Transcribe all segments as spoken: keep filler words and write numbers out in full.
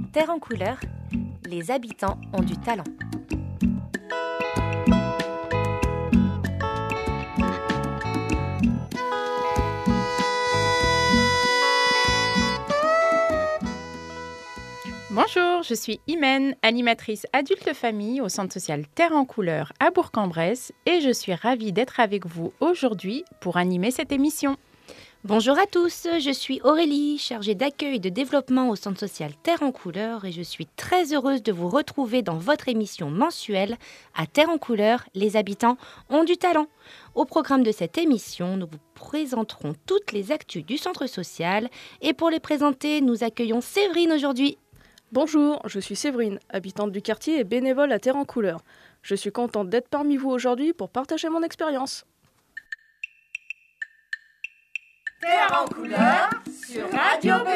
Terre en couleur, les habitants ont du talent. Bonjour, je suis Imen, animatrice adulte famille au Centre social Terre en couleur à Bourg-en-Bresse et je suis ravie d'être avec vous aujourd'hui pour animer cette émission. Bonjour à tous, je suis Aurélie, chargée d'accueil et de développement au Centre social Terre en couleur et je suis très heureuse de vous retrouver dans votre émission mensuelle à Terre en couleur, les habitants ont du talent. Au programme de cette émission, nous vous présenterons toutes les actus du Centre social et pour les présenter, nous accueillons Séverine aujourd'hui. Bonjour, je suis Séverine, habitante du quartier et bénévole à Terre en couleur. Je suis contente d'être parmi vous aujourd'hui pour partager mon expérience. Terre en couleur sur Radio B.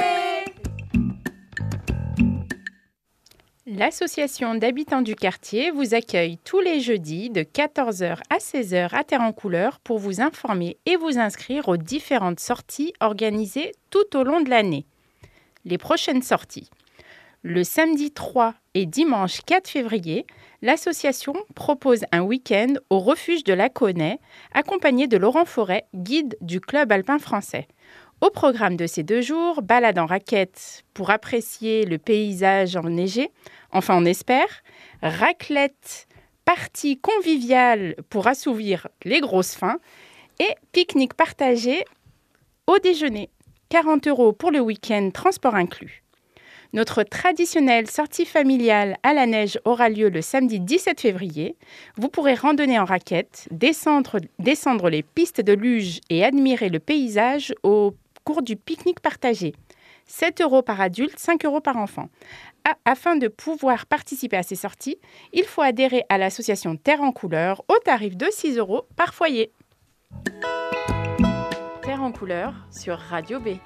L'association d'habitants du quartier vous accueille tous les jeudis de quatorze heures à seize heures à Terre en couleur pour vous informer et vous inscrire aux différentes sorties organisées tout au long de l'année. Les prochaines sorties. Le samedi trois et dimanche quatre février, l'association propose un week-end au refuge de la Connaie, accompagné de Laurent Forêt, guide du club alpin français. Au programme de ces deux jours, balade en raquette pour apprécier le paysage enneigé, enfin on espère, raclette, partie conviviale pour assouvir les grosses faims et pique-nique partagé au déjeuner. quarante euros pour le week-end, transport inclus. Notre traditionnelle sortie familiale à la neige aura lieu le samedi dix-sept février. Vous pourrez randonner en raquette, descendre, descendre les pistes de luge et admirer le paysage au cours du pique-nique partagé. sept euros par adulte, cinq euros par enfant. A- afin de pouvoir participer à ces sorties, il faut adhérer à l'association Terre en couleur au tarif de six euros par foyer. Terre en couleur sur Radio B.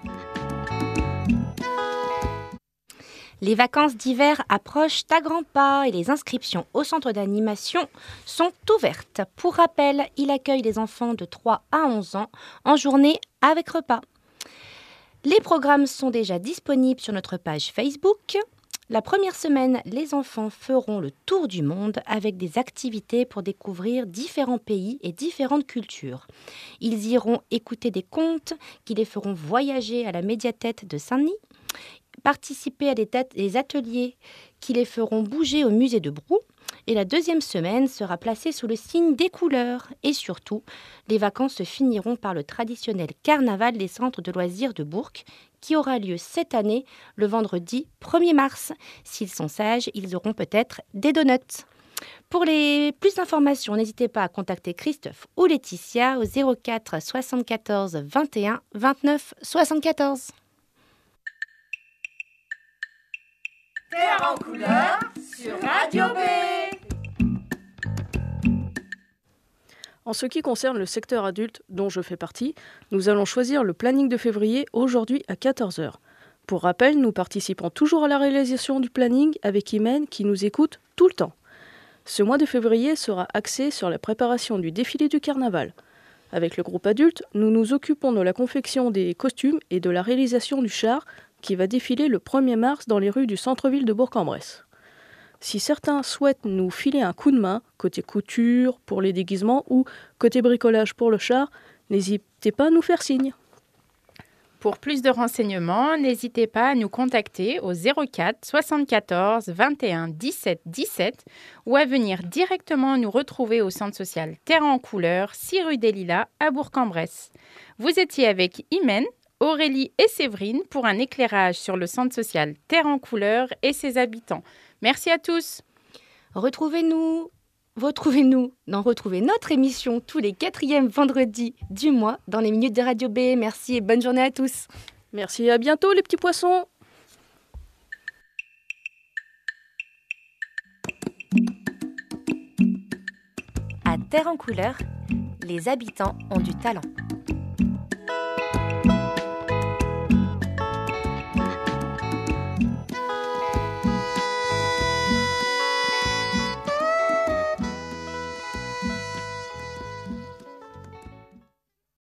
Les vacances d'hiver approchent à grands pas et les inscriptions au centre d'animation sont ouvertes. Pour rappel, il accueille les enfants de trois à onze ans en journée avec repas. Les programmes sont déjà disponibles sur notre page Facebook. La première semaine, les enfants feront le tour du monde avec des activités pour découvrir différents pays et différentes cultures. Ils iront écouter des contes qui les feront voyager à la médiathèque de Saint-Denis, participer à des, tat- des ateliers qui les feront bouger au musée de Brou. Et la deuxième semaine sera placée sous le signe des couleurs. Et surtout, les vacances se finiront par le traditionnel carnaval des centres de loisirs de Bourg, qui aura lieu cette année, le vendredi premier mars. S'ils sont sages, ils auront peut-être des donuts. Pour les plus d'informations, n'hésitez pas à contacter Christophe ou Laetitia au zéro quatre soixante-quatorze vingt et un vingt-neuf soixante-quatorze. Terre en couleur sur Radio B. En ce qui concerne le secteur adulte, dont je fais partie, nous allons choisir le planning de février aujourd'hui à quatorze heures. Pour rappel, nous participons toujours à la réalisation du planning avec Imen qui nous écoute tout le temps. Ce mois de février sera axé sur la préparation du défilé du carnaval. Avec le groupe adulte, nous nous occupons de la confection des costumes et de la réalisation du char qui va défiler le premier mars dans les rues du centre-ville de Bourg-en-Bresse. Si certains souhaitent nous filer un coup de main, côté couture pour les déguisements ou côté bricolage pour le char, n'hésitez pas à nous faire signe. Pour plus de renseignements, n'hésitez pas à nous contacter au zéro quatre soixante-quatorze vingt et un dix-sept dix-sept ou à venir directement nous retrouver au centre social Terre en couleur, six rue des Lilas à Bourg-en-Bresse. Vous étiez avec Imen, Aurélie et Séverine pour un éclairage sur le centre social Terre en couleur et ses habitants. Merci à tous. Retrouvez-nous, retrouvez-nous, non, retrouvez notre émission tous les quatrièmes vendredis du mois dans les minutes de Radio B. Merci et bonne journée à tous. Merci et à bientôt les petits poissons. À Terre en couleur, les habitants ont du talent.